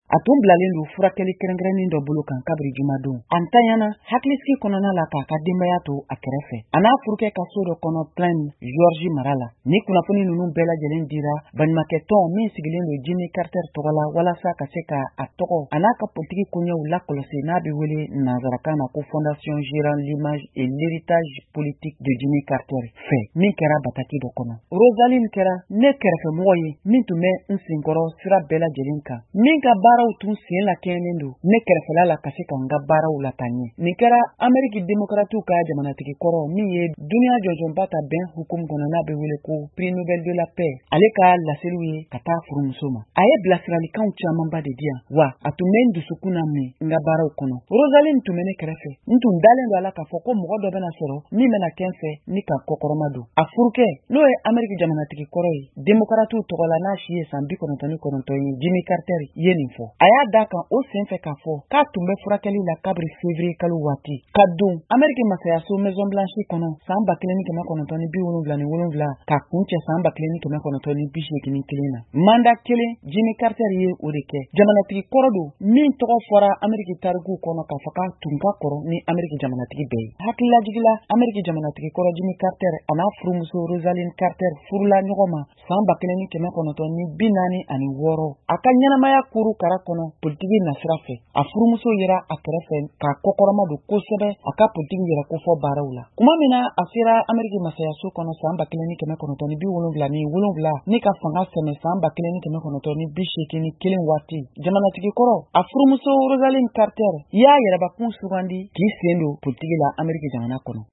a tun bilalen don furakɛli kɛrɛnkɛrɛnnin dɔ bolo kan kabiri jumadon. An tanyana hakilisigi kɔnɔna la k'a ka denbaya to a kɛrɛfɛ. A n'a furukɛ ka so dɔ kɔnɔ Plaine George mara la. Ni kunnafoni ninnu bɛɛ lajɛlen dira balimakɛ tɔn min sigilen don Jimmy Carter tɔgɔ la walasa ka se ka a tɔgɔ a n'a ka politiki koɲɛw lakɔlɔsi n'a bɛ wele nanzarakan na ko Fondation gérant l'image et l'héritage politique de Jimmy Carter fɛ min kɛra bataki dɔ kɔnɔ. Rosaline kɛra ne kɛrɛfɛmɔgɔ ye min tun bɛ n senkɔrɔ sira bɛɛ lajɛlen kan. Min ka baaraw tun sen lakɛɲɛnen don ne kɛrɛfɛla la ka se ka n ka baaraw lataa ɲɛ. Nin kɛra Amérique démocratique ka jamanatigi kɔrɔ min ye duniya jɔnjɔnba ta bɛn hukumu kɔnɔ n'a bɛ wele ko Prix Nobel de la Paix. Ale ka laseliw ye ka taa furumuso ma. A ye bilasiralikanw camanba de di yan wa a tun bɛ n dusukun na min n ka baaraw kɔnɔ. Rosaline tun bɛ ne kɛrɛfɛ. N tun dalen don a la k'a fɔ ko mɔgɔ dɔ bɛna sɔrɔ min bɛna kɛ n fɛ ni ka kɔkɔrɔma don. A furukɛ n'o ye Amérique jamanatigi kɔrɔ ye démocratique tɔgɔ la n'a si ye san 99 ye Jimmy Carter ye nin fɔ. A y'a da kan o sen fɛ k'a fɔ k'a tun bɛ furakɛli la kabiri février kalo waati ka don Amérique masayaso Maison Blanche kɔnɔ san 1977 ka kuncɛ san 1981 na. Mandat kelen Jimmy Carter ye o de kɛ. Jamanatigi kɔrɔ don min tɔgɔ fɔra Amérique tarikuw kɔnɔ k'a fɔ k'a tun ka kɔrɔ ni Amérique jamanatigi bɛɛ ye. Hakililajigila Amérique jamanatigi kɔrɔ Jimmy Carter a n'a furumuso Rosaline Carter furula ɲɔgɔn ma san 1946. A ka ɲɛnamaya kuru kara kɔnɔ politiki nasira fɛ. A furumuso yera a kɛrɛfɛ k'a kɔkɔrɔma don kosɛbɛ a ka politiki yɛrɛ kofɔ baaraw la. Kuma min na a sera Amérique masayaso kɔnɔ san 1977 ni ka fanga sɛmɛ san 1981 waati. Jamanatigi kɔrɔ a furumuso Rosaline Carter y'a yɛrɛbakun sugandi k'i sen don politiki la Amérique jamana kɔnɔ.